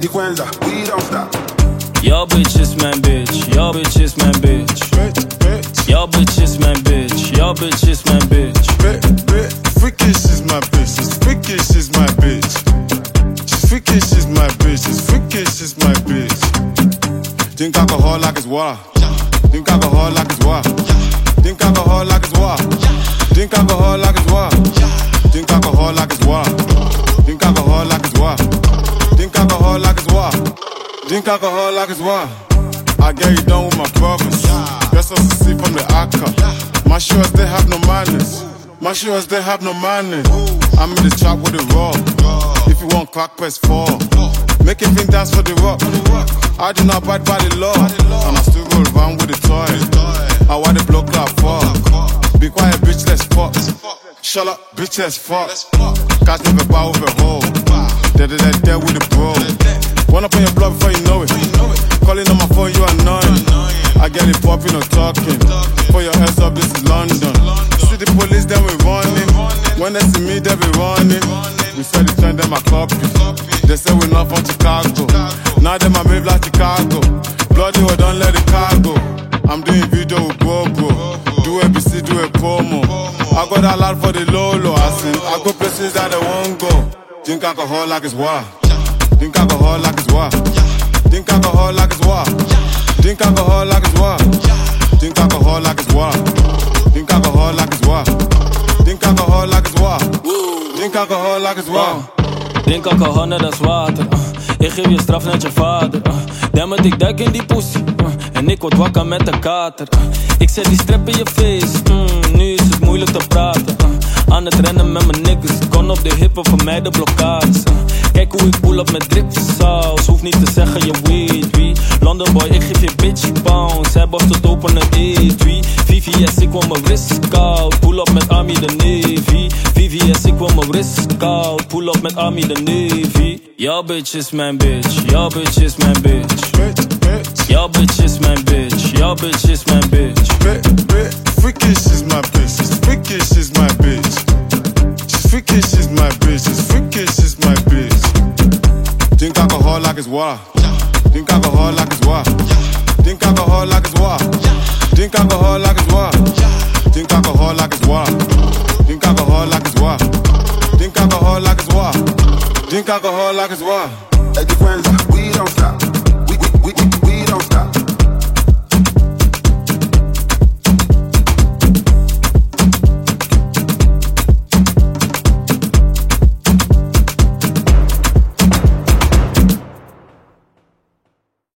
Eddie Quenza, we don't stop. Your bitch is my bitch, your bitch is my bitch. Your bitch is my bitch, your bitch is my bitch. Freakish is my bitch, she's freakish is my bitch. She's freakish is my bitch, she's freakish is my bitch. Drink alcohol like it's water. Drink alcohol like it's water. Drink alcohol like it's water. Drink alcohol like it's water. Drink alcohol like it's water. Drink alcohol like it's water. Drink alcohol like it's water. Drink alcohol like it's water. I get you done with my brothers. Guess I see from the Akka. My shoes, they have no manners. My shoes, they have no manners. I'm in the trap with the raw. If you want crack, press 4. Make it think dance for the rock. I do not abide by the law. And I still roll around with the toy. I want the blow clap for. Be quiet, bitch, let's fuck. Shut up, bitch, let's fuck. Catch me the bar with a hole. Dead with the bro. One up on your block before you know it. Calling on my phone, you annoying. I get it popping or talking. Put your ass up, this is London. See the police, then we running. When they see me, they be running. We said the trend, them a copy. They say we're not from Chicago. Now them a move like Chicago. Bloody, we don't let the car go. I'm doing video with Bobo. Do ABC, do a promo. I got a lot for the Lolo. I go places that I won't go. Drink alcohol like it's water. Drink alcohol like it's water. Drink alcohol like it's water. Drink alcohol like it's water. Drink alcohol like it's water. Drink alcohol like it's water. Drink alcohol like it's water. Drink alcohol like it's water. Drink alcohol net als water. Ik geef je straf net je vader. Damn it, ik duik in die pussy. En ik word wakker met de kater. Ik zet die strap in je face. Nu is het moeilijk te praten. Aan het rennen met mijn niggas. Kon op de hippen voor mij de blokkades. Kijk hoe ik pull up met dripsaus. Hoef niet te zeggen je weet wie. London boy, ik geef je bitch bounce. Zij borst het open het E3. VVS, ik wil mijn wrist koud. Pull up met Army de Navy. VVS, ik wil mijn wrist koud. Pull up met Army de Navy. Your bitch is mijn bitch. Your bitch is mijn bitch. Your bitch is mijn bitch. Your bitch is mijn bitch. Freakish is my bitch. She's freakish is my bitch. She's freakish is my bitch. She's freakish is my bitch. Drink alcohol like it's water. Drink alcohol like it's water. Drink alcohol like it's water. Drink alcohol like it's water. Drink alcohol like it's water. Drink alcohol like it's water. Drink alcohol like it's water. Drink alcohol like it's water. Eddie Quenza, we don't stop.